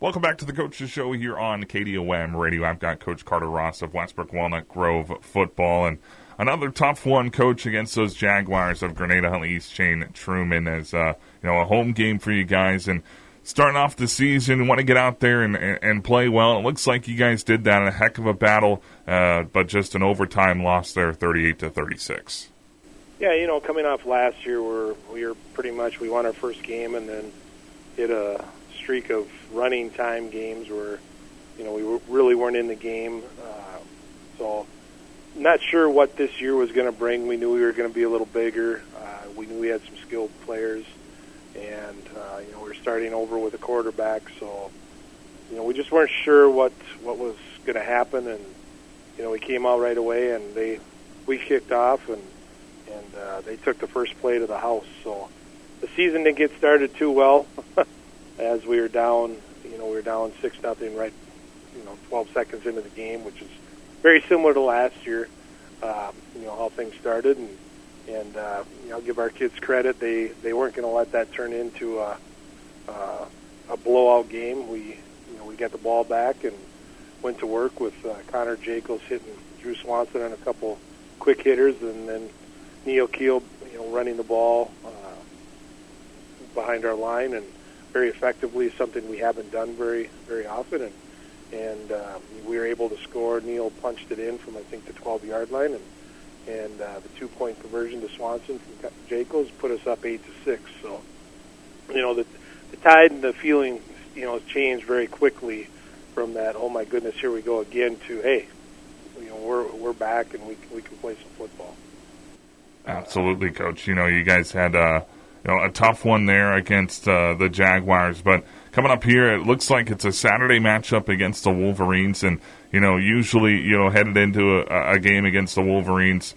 Welcome back to the Coach's Show here on KDOM Radio. I've got Coach Carter Ross of Westbrook Walnut Grove football, and another tough one, Coach, against those Jaguars of Grenada Huntley East Chain Truman, as a home game for you guys. And starting off the season, want to get out there and play well. It looks like you guys did that in a heck of a battle, but just an overtime loss there, 38-36. Yeah, coming off last year, we won our first game and then hit a streak of running time games where, we really weren't in the game. So not sure what this year was going to bring. We knew we were going to be a little bigger. We knew we had some skilled players, and we were starting over with a quarterback. So, we just weren't sure what was going to happen, and we came out right away, and we kicked off, and they took the first play to the house. So the season didn't get started too well. As we were down, we were down 6-0 right, 12 seconds into the game, which is very similar to last year. How things started, and I'll give our kids credit. They weren't going to let that turn into a blowout game. We got the ball back and went to work with Connor Jacobs hitting Drew Swanson on a couple quick hitters, and then Neil Keel, running the ball behind our line and very effectively, something we haven't done very, very often, and we were able to score. Neil punched it in from, I think, the 12-yard line, and the 2-point conversion to Swanson from Jacobs put us up 8-6. So, the tide and the feeling, changed very quickly from that, oh my goodness, here we go again, to, hey, we're back and we can play some football. Absolutely, Coach. You guys had a tough one there against the Jaguars, but coming up here, it looks like it's a Saturday matchup against the Wolverines, and usually headed into a game against the Wolverines,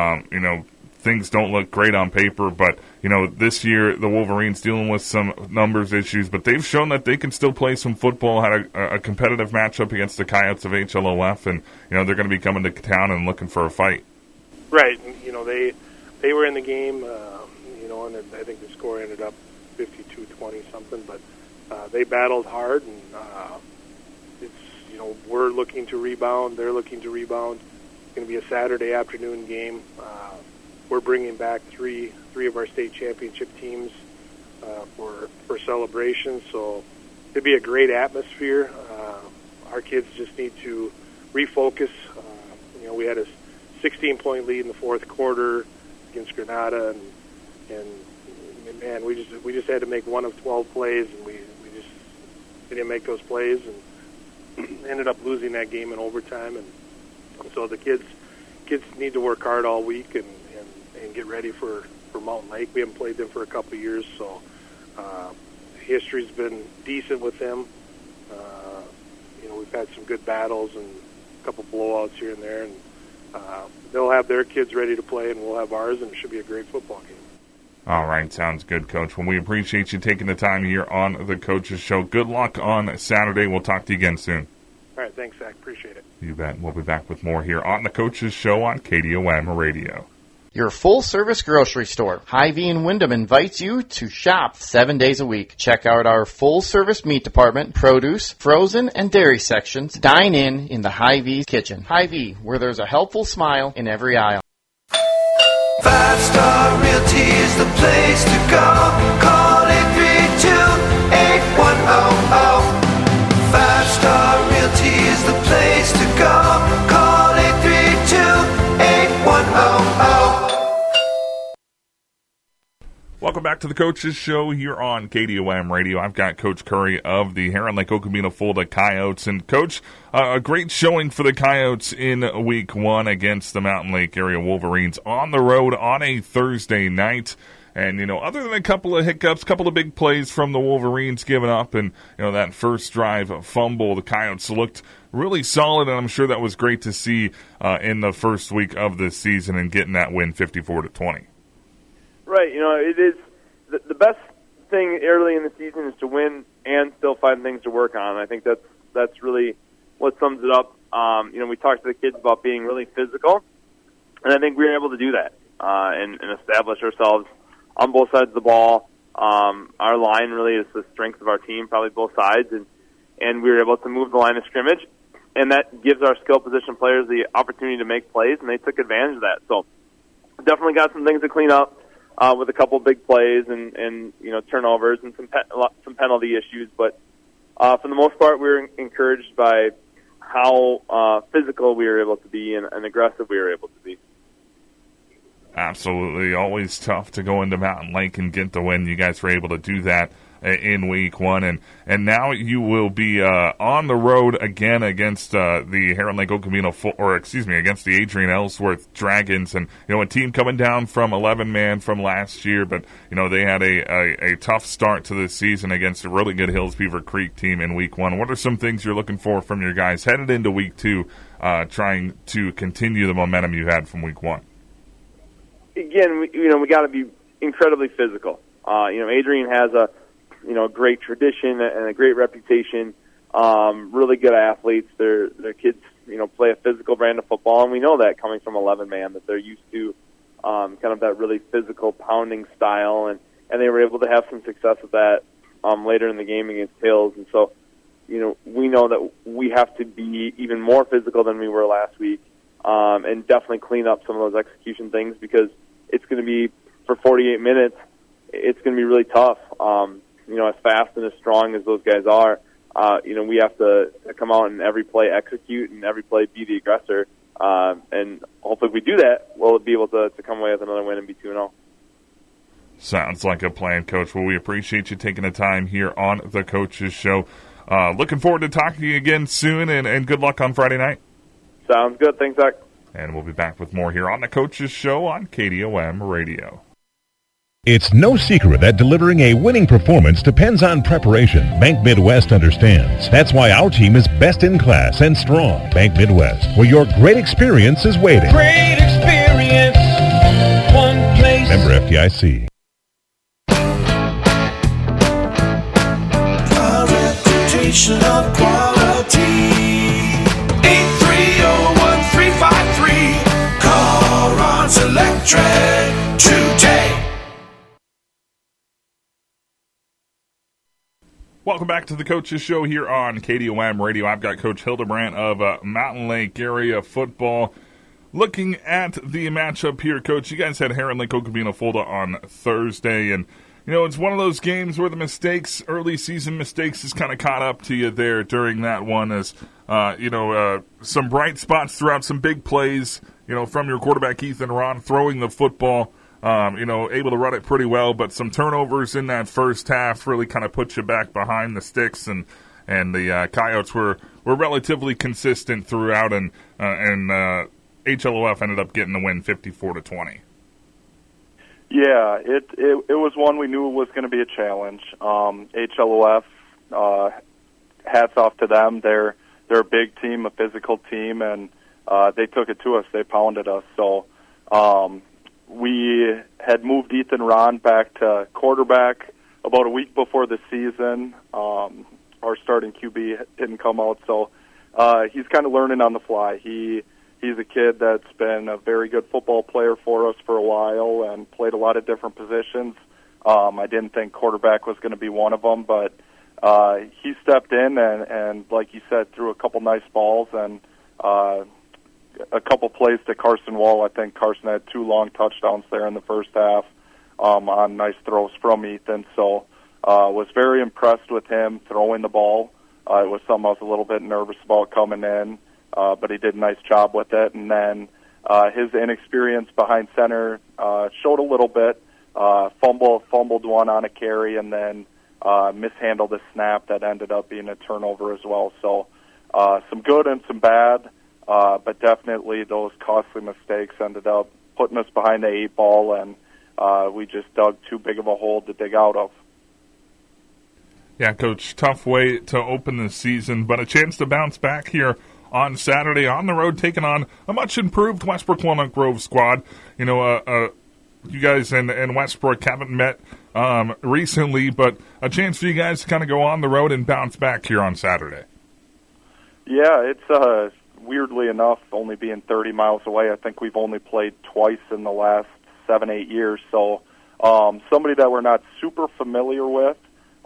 things don't look great on paper, but this year the Wolverines dealing with some numbers issues, but they've shown that they can still play some football. Had a competitive matchup against the Coyotes of HLOF, and they're going to be coming to town and looking for a fight. Right, they were in the game. And I think the score ended up 52-20 something, but they battled hard, and it's we're looking to rebound, they're looking to rebound. It's going to be a Saturday afternoon game. We're bringing back three of our state championship teams for celebration, so it'll be a great atmosphere. Our kids just need to refocus. We had a 16-point lead in the fourth quarter against Grenada, and man, we just had to make one of 12 plays, and we just didn't make those plays, and ended up losing that game in overtime. And so the kids need to work hard all week and get ready for Mountain Lake. We haven't played them for a couple of years, so history's been decent with them. We've had some good battles and a couple blowouts here and there, and they'll have their kids ready to play, and we'll have ours, and it should be a great football game. All right, sounds good, Coach. Well, we appreciate you taking the time here on the Coach's Show. Good luck on Saturday. We'll talk to you again soon. All right, thanks, Zach. Appreciate it. You bet. We'll be back with more here on the Coach's Show on KDOM Radio. Your full-service grocery store. Hy-Vee in Wyndham invites you to shop 7 days a week. Check out our full-service meat department, produce, frozen, and dairy sections. Dine in the Hy-Vee kitchen. Hy-Vee, where there's a helpful smile in every aisle. 5-Star Realty is the place to go. Call 832-8100. 5-Star Realty is the place to go. Call 832-8100. Welcome back to the Coach's Show here on KDOM Radio. I've got Coach Curry of the Heron Lake Okemena Fulda Coyotes. And, Coach, a great showing for the Coyotes in Week 1 against the Mountain Lake area Wolverines on the road on a Thursday night. And, other than a couple of hiccups, couple of big plays from the Wolverines giving up and, that first drive fumble, the Coyotes looked really solid, and I'm sure that was great to see in the first week of this season and getting that win 54-20. Right, it is the best thing early in the season is to win and still find things to work on. I think that's really what sums it up. We talked to the kids about being really physical, and I think we were able to do that and establish ourselves on both sides of the ball. Our line really is the strength of our team, probably both sides, and and we were able to move the line of scrimmage, and that gives our skill position players the opportunity to make plays, and they took advantage of that. So definitely got some things to clean up with a couple big plays and turnovers and some penalty issues. But for the most part, we were encouraged by how physical we were able to be and aggressive we were able to be. Absolutely. Always tough to go into Mountain Lake and get the win. You guys were able to do that in week one. And now you will be on the road again against the Heron Lake Ocamino, against the Adrian Ellsworth Dragons. And, a team coming down from 11-man from last year, but, they had a tough start to the season against a really good Hills Beaver Creek team in week one. What are some things you're looking for from your guys headed into week two, trying to continue the momentum you had from week one? Again, we got to be incredibly physical. Adrian has a great tradition and a great reputation. Really good athletes. Their kids, play a physical brand of football, and we know that coming from 11-man that they're used to kind of that really physical pounding style, and they were able to have some success with that later in the game against Hills. And so, we know that we have to be even more physical than we were last week, and definitely clean up some of those execution things, because it's going to be, for 48 minutes, it's going to be really tough. As fast and as strong as those guys are, we have to come out and every play execute and every play be the aggressor. And hopefully if we do that, we'll be able to come away with another win and be 2-0. Sounds like a plan, Coach. Well, we appreciate you taking the time here on the Coach's Show. Looking forward to talking to you again soon, and good luck on Friday night. Sounds good. Thanks, Zach. And we'll be back with more here on the Coach's Show on KDOM Radio. It's no secret that delivering a winning performance depends on preparation. Bank Midwest understands. That's why our team is best in class and strong. Bank Midwest, where your great experience is waiting. Great experience, one place. Member FDIC. A reputation of quality. 830-1353. Call Ron's Electric today. Welcome back to the Coach's Show here on KDOM Radio. I've got Coach Hildebrandt of Mountain Lake Area Football. Looking at the matchup here, Coach, you guys had Heron Lake Ocamino Fulda on Thursday, and it's one of those games where the early season mistakes, has kind of caught up to you there during that one, as some bright spots throughout, some big plays, from your quarterback Ethan Ron throwing the football. Able to run it pretty well, but some turnovers in that first half really kind of put you back behind the sticks, and the Coyotes were relatively consistent throughout, and HLOF ended up getting the win 54-20. Yeah, it was one we knew was going to be a challenge. HLOF, hats off to them. They're a big team, a physical team, and they took it to us. They pounded us. So we had moved Ethan Ron back to quarterback about a week before the season. Our starting QB didn't come out, so he's kind of learning on the fly. He's a kid that's been a very good football player for us for a while and played a lot of different positions. I didn't think quarterback was going to be one of them, but he stepped in and like you said, threw a couple nice balls and a couple plays to Carson Wall. I think Carson had 2 long touchdowns there in the first half on nice throws from Ethan. So was very impressed with him throwing the ball. It was something I was a little bit nervous about coming in, but he did a nice job with it. And then his inexperience behind center showed a little bit. Fumbled one on a carry, and then mishandled a snap that ended up being a turnover as well. So some good and some bad. But definitely those costly mistakes ended up putting us behind the 8 ball, and we just dug too big of a hole to dig out of. Yeah, Coach, tough way to open the season, but a chance to bounce back here on Saturday on the road, taking on a much-improved Westbrook Walnut Grove squad. You guys and Westbrook haven't met recently, but a chance for you guys to kind of go on the road and bounce back here on Saturday. Yeah, it's weirdly enough, only being 30 miles away. I think we've only played twice in the last 7-8 years. So somebody that we're not super familiar with,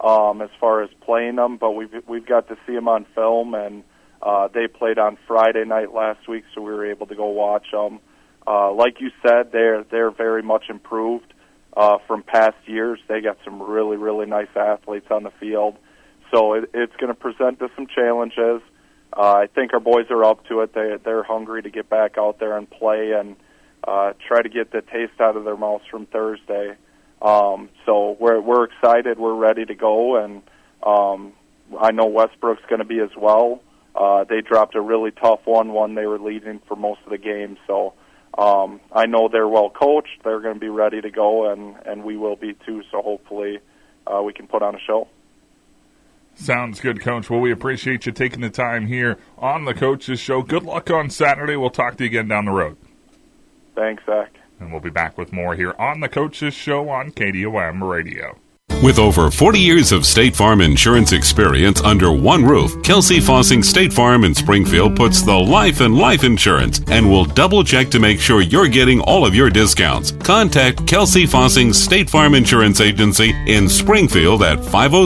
as far as playing them, but we've got to see them on film, and they played on Friday night last week, so we were able to go watch them. Like you said, they're very much improved from past years. They got some really, really nice athletes on the field, so it's going to present us some challenges. I think our boys are up to it. They're hungry to get back out there and play and try to get the taste out of their mouths from Thursday. So we're excited. We're ready to go, and I know Westbrook's going to be as well. They dropped a really tough one they were leading for most of the game. So I know they're well coached. They're going to be ready to go, and we will be too. So hopefully we can put on a show. Sounds good, Coach. Well, we appreciate you taking the time here on the Coach's Show. Good luck on Saturday. We'll talk to you again down the road. Thanks, Zach. And we'll be back with more here on the Coach's Show on KDOM Radio. With over 40 years of State Farm insurance experience under one roof, Kelsey Fossing State Farm in Springfield puts the life in life insurance and will double check to make sure you're getting all of your discounts. Contact Kelsey Fossing State Farm Insurance Agency in Springfield at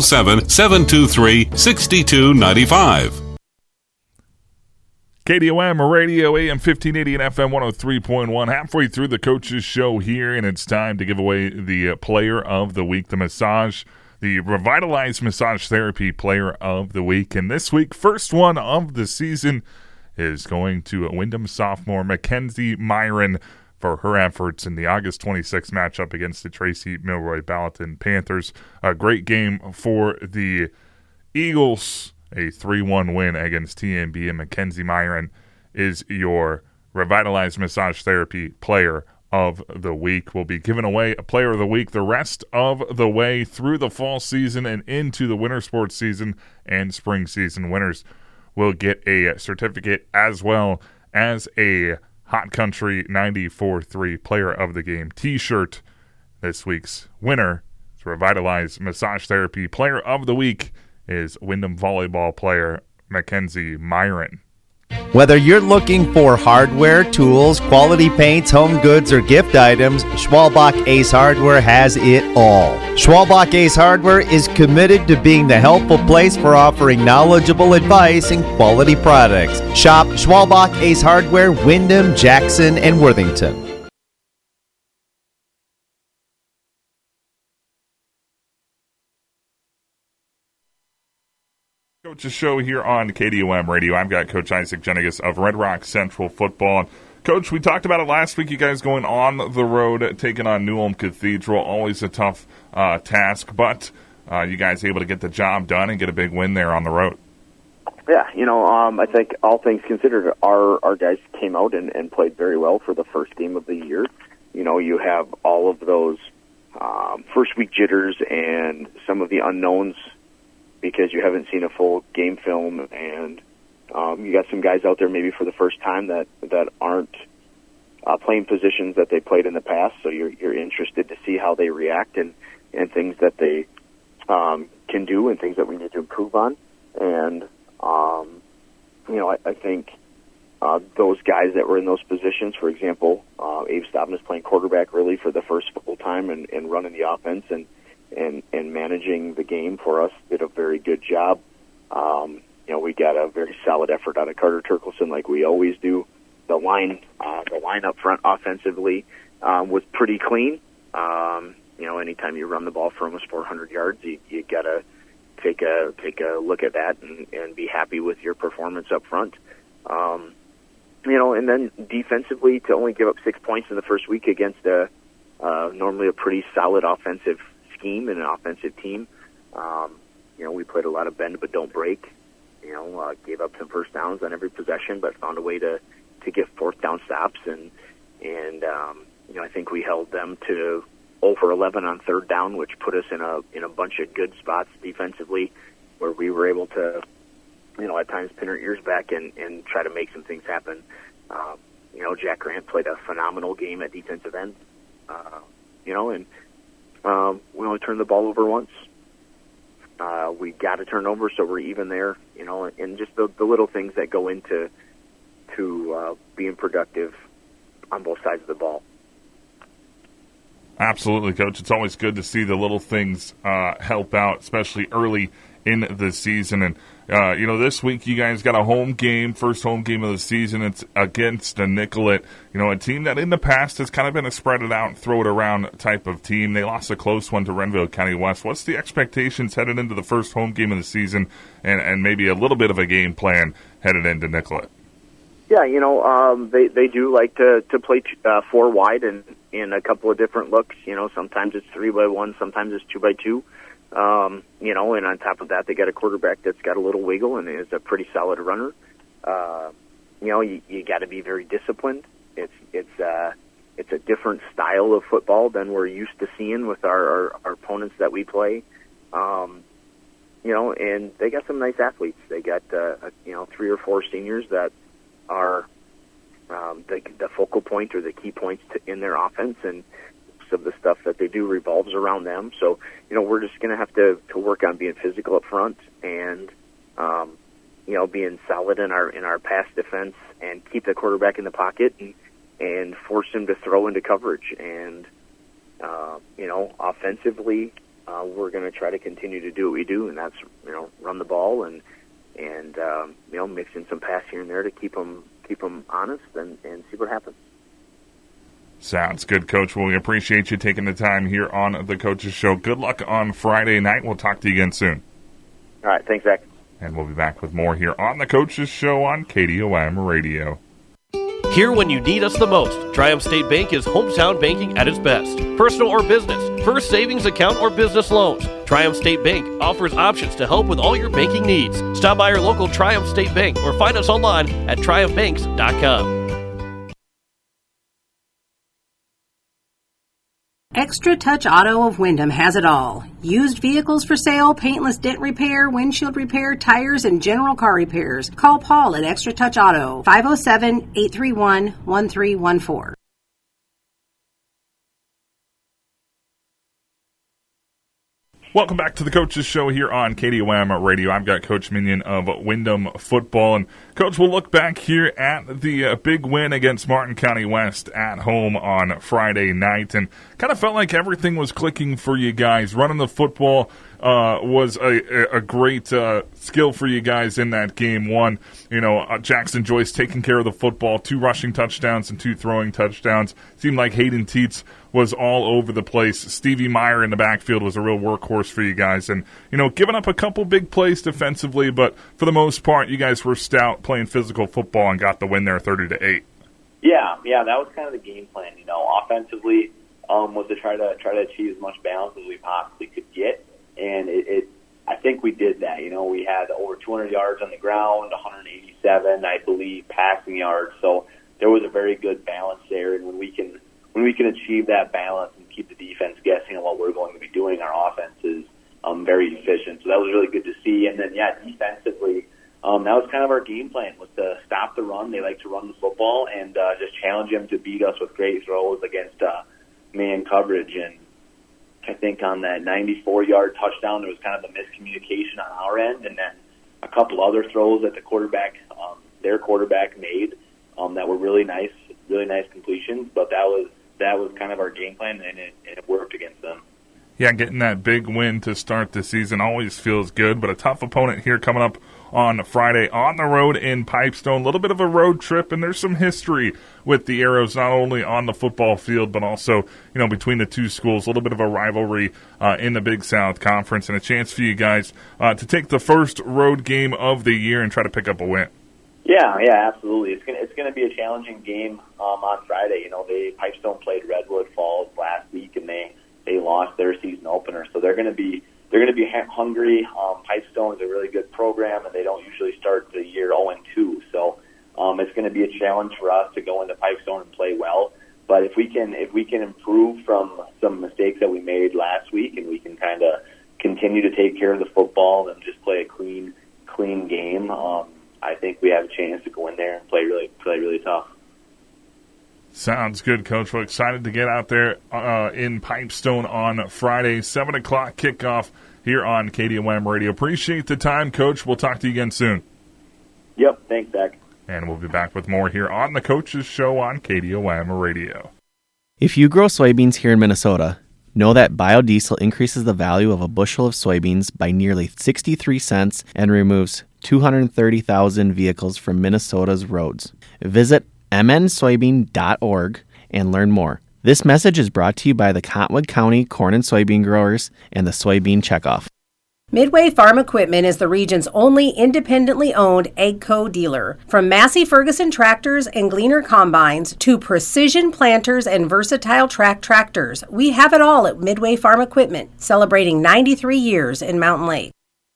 507-723-6295. KDOM Radio, AM 1580 and FM 103.1. Halfway through the Coach's Show here, and it's time to give away the Player of the Week, the Revitalized Massage Therapy Player of the Week. And this week, first one of the season is going to Windham sophomore Mackenzie Myron for her efforts in the August 26th matchup against the Tracy Milroy Ballatin Panthers. A great game for the Eagles. A 3-1 win against TMB, and Mackenzie Myron is your Revitalized Massage Therapy Player of the Week. We'll be giving away a Player of the Week the rest of the way through the fall season and into the winter sports season and spring season. Winners will get a certificate as well as a Hot Country 94.3 Player of the Game t-shirt. This week's winner is Revitalized Massage Therapy Player of the Week is Windham volleyball player Mackenzie Myron. Whether you're looking for hardware, tools, quality paints, home goods, or gift items, Schwalbach Ace Hardware has it all. Schwalbach Ace Hardware is committed to being the helpful place for offering knowledgeable advice and quality products. Shop Schwalbach Ace Hardware, Windham, Jackson, and Worthington. Coach's Show here on KDOM Radio. I've got Coach Isaac Jenigas of Red Rock Central Football. Coach, we talked about it last week. You guys going on the road, taking on New Ulm Cathedral. Always a tough task, but you guys able to get the job done and get a big win there on the road. Yeah, I think all things considered, our guys came out and played very well for the first game of the year. You have all of those first week jitters and some of the unknowns because you haven't seen a full game film, and you got some guys out there maybe for the first time that aren't playing positions that they played in the past, so you're interested to see how they react and things that they can do and things that we need to improve on. And, I think those guys that were in those positions, for example, Abe Stobben is playing quarterback really for the first full time and running the offense and managing the game for us, did a very good job. We got a very solid effort out of Carter Turkelson like we always do. The line up front offensively was pretty clean. Anytime you run the ball for almost 400 yards, you got to take a look at that and be happy with your performance up front. And then defensively, to only give up 6 points in the first week against normally a pretty solid offensive scheme and an offensive team. We played a lot of bend but don't break. Gave up some first downs on every possession, but found a way to get fourth down stops. And I think we held them to 0 for 11 on third down, which put us in a bunch of good spots defensively, where we were able to, at times pin our ears back and try to make some things happen. Jack Grant played a phenomenal game at defensive end. We only turned the ball over once. We got a turnover, so we're even there, and just the little things that go into being productive on both sides of the ball. Absolutely, Coach. It's always good to see the little things help out, especially early in the season. And, this week you guys got a home game, first home game of the season. It's against a Nicollet, a team that in the past has kind of been a spread it out, throw it around type of team. They lost a close one to Renville County West. What's the expectations headed into the first home game of the season and maybe a little bit of a game plan headed into Nicollet? Yeah, they do like to play 4 wide and in a couple of different looks. Sometimes it's 3-by-1, sometimes it's 2-by-2. And on top of that, they got a quarterback that's got a little wiggle and is a pretty solid runner. You got to be very disciplined. It's a different style of football than we're used to seeing with our opponents that we play. And they got some nice athletes. They got 3 or 4 seniors that are the focal point or the key points in their offense, and of the stuff that they do revolves around them. So, we're just going to have to work on being physical up front and, being solid in our pass defense and keep the quarterback in the pocket and force him to throw into coverage. And, offensively, we're going to try to continue to do what we do, and that's, run the ball and mix in some pass here and there to keep them honest and see what happens. Sounds good, Coach. Well, we appreciate you taking the time here on the Coach's Show. Good luck on Friday night. We'll talk to you again soon. All right. Thanks, Zach. And we'll be back with more here on the Coach's Show on KDOM Radio. Here when you need us the most. Triumph State Bank is hometown banking at its best. Personal or business, first savings account or business loans. Triumph State Bank offers options to help with all your banking needs. Stop by your local Triumph State Bank or find us online at triumphbanks.com. Extra Touch Auto of Windham has it all. Used vehicles for sale, paintless dent repair, windshield repair, tires, and general car repairs. Call Paul at Extra Touch Auto, 507-831-1314. Welcome back to the Coach's Show here on KDOM Radio. I've got Coach Minion of Windham Football. And, Coach, we'll look back here at the big win against Martin County West at home on Friday night. And kind of felt like everything was clicking for you guys. Running the football was a great skill for you guys in that game. One, Jackson Joyce taking care of the football, 2 rushing touchdowns and 2 throwing touchdowns. Seemed like Hayden Teets was all over the place. Stevie Meyer in the backfield was a real workhorse for you guys. And, giving up a couple big plays defensively, but for the most part, you guys were stout, playing physical football, and got the win there 30-8. Yeah, that was kind of the game plan. Offensively was to try to achieve as much balance as we possibly could get. And I think we did that. We had over 200 yards on the ground, 187, I believe, passing yards. So there was a very good balance there. And when we can achieve that balance and keep the defense guessing on what we're going to be doing, our offense is very efficient. So that was really good to see. And then, defensively, that was kind of our game plan, was to stop the run. They like to run the football and just challenge them to beat us with great throws against man coverage. And I think on that 94-yard touchdown, there was kind of a miscommunication on our end, and then a couple other throws that their quarterback made that were really nice completions. But that was kind of our game plan, and it worked against them. Yeah, getting that big win to start the season always feels good, but a tough opponent here coming up on Friday on the road in Pipestone. A little bit of a road trip, and there's some history with the Arrows, not only on the football field, but also, between the two schools. A little bit of a rivalry in the Big South Conference, and a chance for you guys to take the first road game of the year and try to pick up a win. Yeah, absolutely. It's gonna be a challenging game on Friday. Pipestone played Redwood Falls last week, and they lost their season opener, so they're gonna be hungry. Pipestone is a really good program, and they don't usually start the year 0-2. So it's going to be a challenge for us to go into Pipestone and play well. But if we can improve from some mistakes that we made last week, and we can kind of continue to take care of the football and just play a clean game, I think we have a chance to go in there and play really tough. Sounds good, Coach. We're excited to get out there in Pipestone on Friday, 7 o'clock kickoff here on KDOM Radio. Appreciate the time, Coach. We'll talk to you again soon. Yep, thanks, Zach. And we'll be back with more here on the Coach's Show on KDOM Radio. If you grow soybeans here in Minnesota, know that biodiesel increases the value of a bushel of soybeans by nearly 63 cents and removes 230,000 vehicles from Minnesota's roads. Visit mnsoybean.org and learn more. This message is brought to you by the Cottonwood County Corn and Soybean Growers and the Soybean Checkoff. Midway Farm Equipment is the region's only independently owned AGCO dealer. From Massey Ferguson tractors and Gleaner combines to precision planters and versatile track tractors, we have it all at Midway Farm Equipment, celebrating 93 years in Mountain Lake.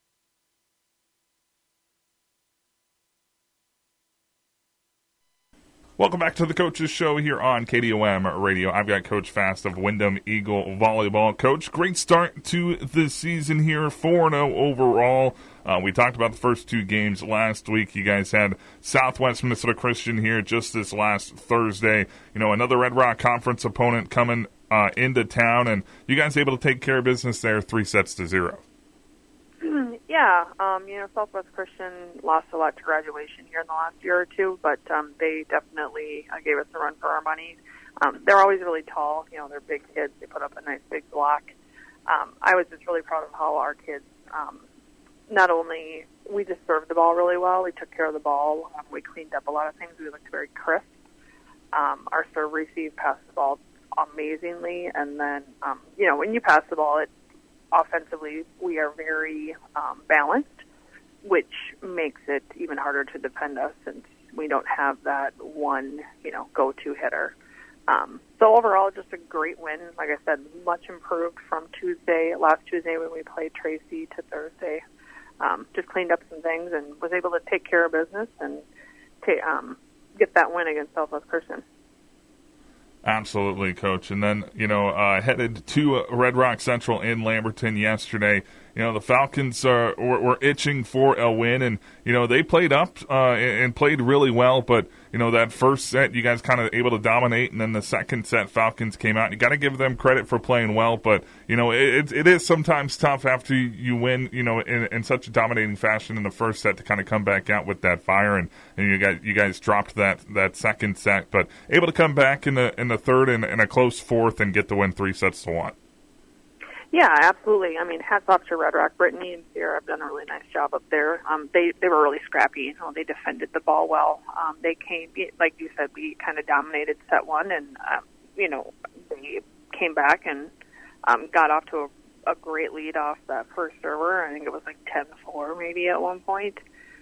Welcome back to the Coaches Show here on KDOM Radio. I've got Coach Fast of Wyndham Eagle Volleyball. Coach, great start to the season here, 4-0 overall. We talked about the first two games last week. You guys had Southwest Minnesota Christian here just this last Thursday. You know, another Red Rock Conference opponent coming into town, and you guys able to take care of business there, 3-0. Yeah, Southwest Christian lost a lot to graduation here in the last year or two, but they definitely gave us a run for our money. They're always really tall. You know, they're big kids. They put up a nice big block. I was just really proud of how our kids, not only we just served the ball really well, we took care of the ball. We cleaned up a lot of things. We looked very crisp. Our serve receive passed the ball amazingly, and then, when you pass the ball, offensively, we are very balanced, which makes it even harder to defend us since we don't have that one, go-to hitter. So overall, just a great win. Like I said, much improved from last Tuesday when we played Tracy to Thursday. Just cleaned up some things and was able to take care of business and get that win against Southwest Christian. Absolutely, Coach. And then, headed to Red Rock Central in Lamberton yesterday. The Falcons were itching for a win, and, they played up and played really well. But, that first set, you guys kind of able to dominate, and then the second set, Falcons came out. You got to give them credit for playing well, but, it is sometimes tough after you win, in such a dominating fashion in the first set to kind of come back out with that fire, and you guys dropped that second set, but able to come back in the third and a close fourth and get the win 3-1. Yeah, absolutely. I mean, hats off to Red Rock. Brittany and Sierra have done a really nice job up there. They were really scrappy. They defended the ball well. They came, like you said, we kind of dominated set one, and they came back and got off to a great lead off that first server. I think it was like 10-4 maybe at one point.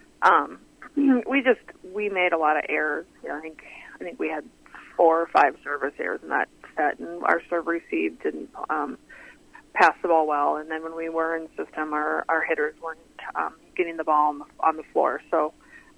We made a lot of errors. I think we had 4 or 5 service errors in that set, and our serve receive didn't pass the ball well, and then when we were in system, our hitters weren't getting the ball on the floor. So,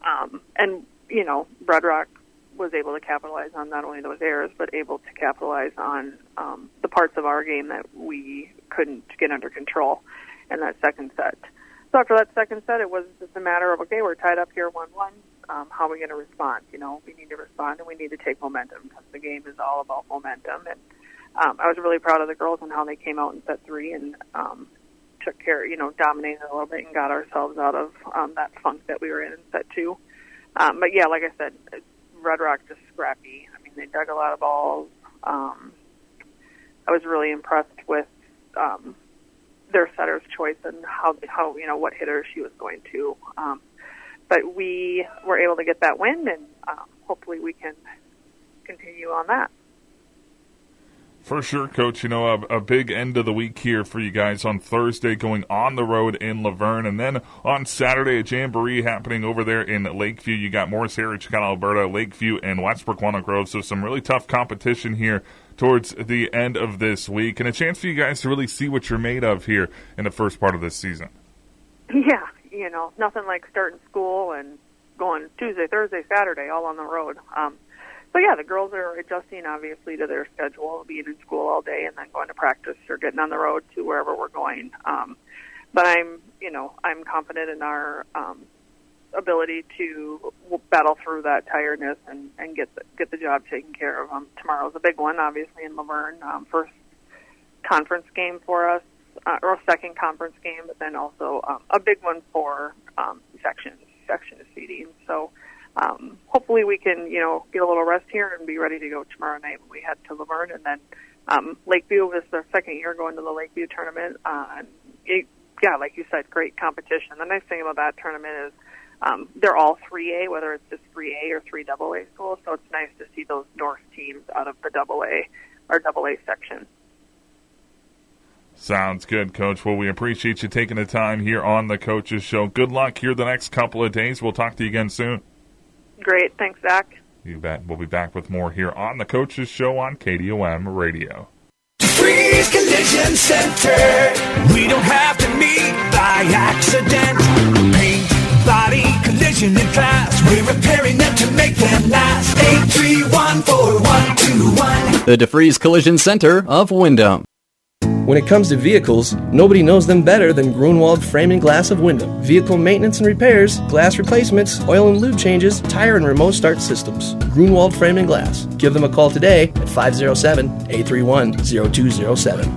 Red Rock was able to capitalize on not only those errors, but able to capitalize on the parts of our game that we couldn't get under control in that second set. So after that second set, it was just a matter of, okay, we're tied up here 1-1. How are we going to respond? We need to respond, and we need to take momentum, because the game is all about momentum. And I was really proud of the girls and how they came out in set 3 and took care, dominated a little bit and got ourselves out of that funk that we were in set 2. But yeah, like I said, Red Rock just scrappy. I mean, they dug a lot of balls. I was really impressed with their setter's choice and how what hitter she was going to. But we were able to get that win, and hopefully we can continue on that. For sure, Coach. A big end of the week here for you guys on Thursday, going on the road in Laverne. And then on Saturday, a jamboree happening over there in Lakeview. You got Morris Heritage, Chicago, Alberta, Lakeview, and Westbrook Walnut Grove. So some really tough competition here towards the end of this week. And a chance for you guys to really see what you're made of here in the first part of this season. Yeah, nothing like starting school and going Tuesday, Thursday, Saturday, all on the road. So, yeah, the girls are adjusting, obviously, to their schedule, being in school all day and then going to practice or getting on the road to wherever we're going. But I'm confident in our ability to battle through that tiredness and get the job taken care of. Tomorrow's a big one, obviously, in Laverne. First conference game for us, or second conference game, but then also a big one for section seeding. So hopefully we can, get a little rest here and be ready to go tomorrow night when we head to Laverne. And then Lakeview is their second year going to the Lakeview tournament. Like you said, great competition. The nice thing about that tournament is they're all 3A, whether it's just 3A or 3AA schools. So it's nice to see those North teams out of the AA or AA section. Sounds good, Coach. Well, we appreciate you taking the time here on the Coaches Show. Good luck here the next couple of days. We'll talk to you again soon. Great. Thanks, Zach. You bet. We'll be back with more here on the Coaches Show on KDOM Radio. Freeze Collision Center. We don't have to meet by accident. Paint, body, collision and class. We're repairing them to make them last. 8314121. The DeFreeze Collision Center of Wyndham. When it comes to vehicles, nobody knows them better than Grunwald Frame and Glass of Wyndham. Vehicle maintenance and repairs, glass replacements, oil and lube changes, tire and remote start systems. Grunwald Frame and Glass. Give them a call today at 507-831-0207.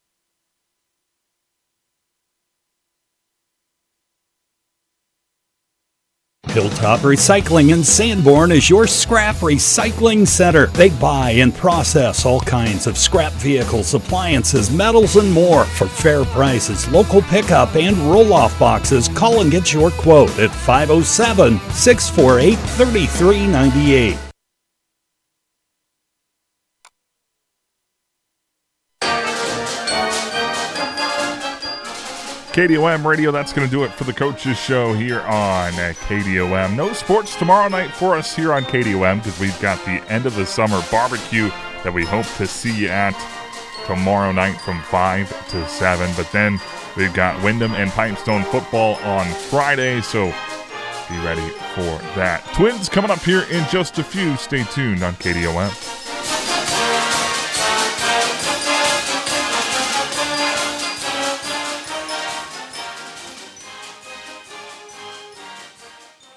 Hilltop Recycling in Sanborn is your scrap recycling center. They buy and process all kinds of scrap vehicles, appliances, metals, and more for fair prices, local pickup, and roll-off boxes. Call and get your quote at 507-648-3398. KDOM Radio, that's going to do it for the Coaches Show here on KDOM. No sports tomorrow night for us here on KDOM because we've got the end of the summer barbecue that we hope to see you at tomorrow night from 5 to 7. But then we've got Wyndham and Pipestone football on Friday, so be ready for that. Twins coming up here in just a few. Stay tuned on KDOM.